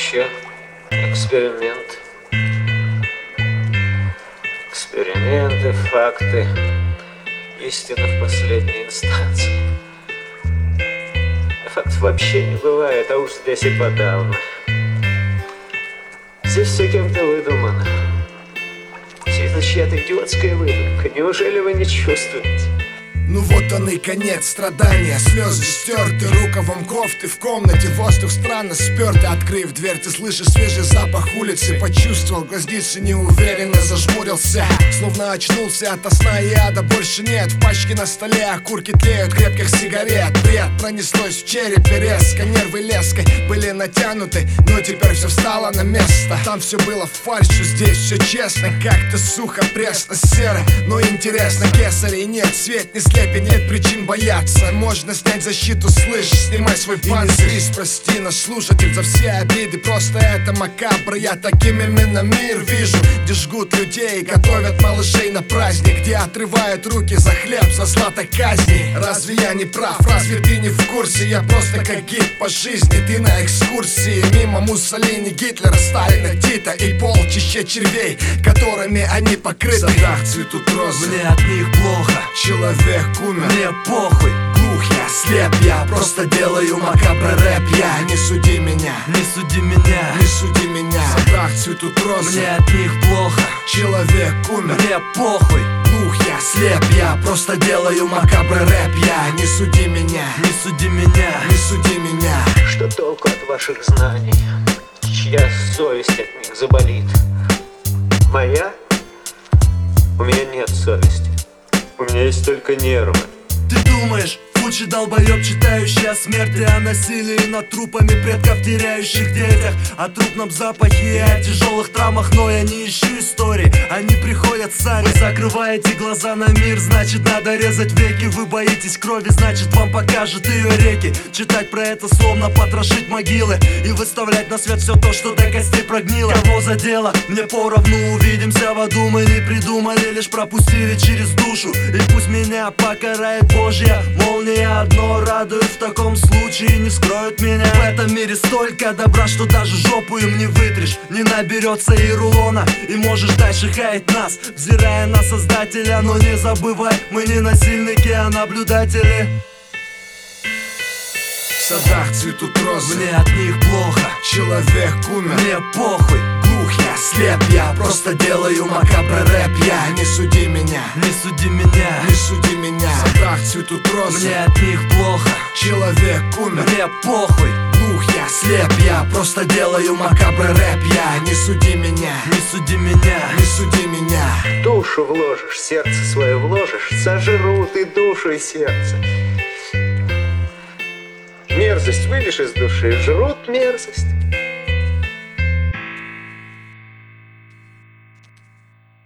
вообще эксперимент. Эксперименты, факты, истина в последней инстанции. Фактов вообще не бывает, а уж здесь и подавно. Здесь все кем-то выдумано. Все это чья-то идиотская выдумка. Неужели вы не чувствуете? Ну вот он и конец страдания. Слезы стерты рукавом кофты. В комнате воздух странно спёртый. Открыв дверь, ты слышишь свежий запах улицы. Почувствовал, глазницы неуверенно зажмурился. Словно очнулся ото сна и ада больше нет. В пачке на столе окурки тлеют крепких сигарет. Бред пронеслось в черепе резко. Нервы леской были натянуты, но теперь все встало на место. Там все было фальшью, здесь все честно. Как-то сухо, пресно, серо, но интересно. Кесарей нет, свет не слепит. Нет причин бояться, можно снять защиту, слышь, снимай свой панцирь. Прости нас, слушатель, за все обиды. Просто это макабра, я таким именно мир вижу. Где жгут людей, готовят малышей на праздник. Где отрывают руки за хлеб, за златой казни. Разве я не прав, разве ты не в курсе? Я просто как гид по жизни, ты на экскурсии. Мимо Муссолини, Гитлера, Сталина, Тита и полчища червей, которыми они покрыты. В садах цветут розы, мне от них плохо. Человек умер, мне похуй. Глух я, слеп я, просто делаю макабра рэп. Я, не суди меня, не суди меня, не суди меня. В садах цветут розы, мне от них плохо. Человек умер, мне похуй. Глух я, слеп я, просто делаю макабра рэп. Я, не суди меня, не суди меня, не суди меня. Что толку от ваших знаний? Чья совесть от них заболит? Моя? У меня нет совести. У меня есть только нервы. Ты думаешь, лучший долбоёб, читающий о смерти, о насилии над трупами предков, теряющих детях, о трупном запахе и о тяжелых травмах. Но я не ищу истории, они приходят сами. Вы закрываете глаза на мир, значит надо резать веки. Вы боитесь крови, значит вам покажут ее реки. Читать про это словно потрошить могилы и выставлять на свет все то, что до костей прогнило. Кого задело, мне поровну, увидимся в аду. Мы не придумали, лишь пропустили через душу. И пусть меня покарает Божья молния. Одно радует, в таком случае не вскроют меня. В этом мире столько добра, что даже жопу им не вытрешь. Не наберется и рулона, и можешь дальше хаять нас, взирая на создателя. Но не забывай, мы не насильники, а наблюдатели. В садах цветут розы, мне от них плохо. Человек умер, мне похуй. Глух я, слеп я, просто делаю макабра рэп. Я, не суди меня, не суди меня, не суди меня. В садах цветут розы, мне от них плохо. Человек умер, мне похуй. Глух я, слеп я, просто делаю макабра рэп. Я, не суди меня, не суди меня, не суди меня. Душу вложишь, сердце свое вложишь, сожрут и душу, и сердце. Мерзость вылишь из души, жрут мерзость.